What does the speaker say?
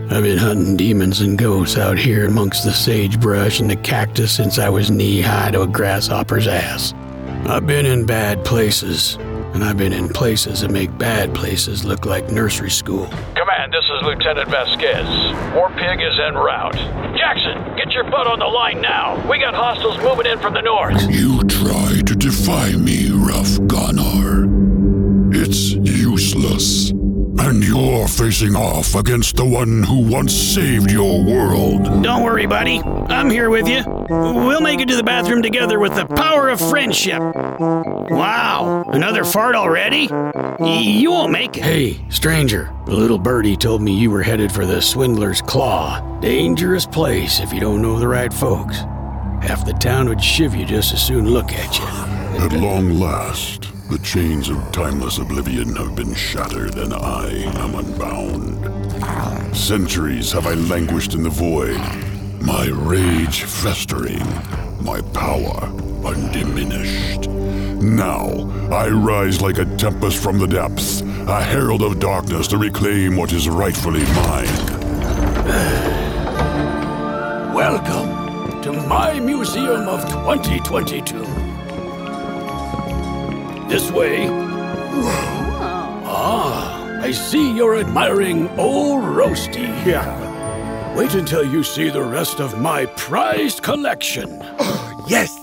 I've been hunting demons and ghosts out here amongst the sagebrush and the cactus since I was knee-high to a grasshopper's ass. I've been in bad places, and I've been in places that make bad places look like nursery school. Command, this is Lieutenant Vasquez. Warpig is en route. Jackson, get your butt on the line now. We got hostiles moving in from the north. You try to defy me, Rough Gunnar. It's useless. And you're facing off against the one who once saved your world. Don't worry, buddy. I'm here with you. We'll make it to the bathroom together with the power of friendship. Wow, another fart already? You won't make it. Hey, stranger, the little birdie told me you were headed for the Swindler's Claw. Dangerous place if you don't know the right folks. Half the town would shiv you just as soon look at you. At long last, the chains of timeless oblivion have been shattered, and I am unbound. Centuries have I languished in the void, my rage festering, my power undiminished. Now, I rise like a tempest from the depths, a herald of darkness to reclaim what is rightfully mine. Welcome to my Museum of 2022. This way. Ah, I see you're admiring old Roasty. Yeah. Wait until you see the rest of my prized collection. Yes,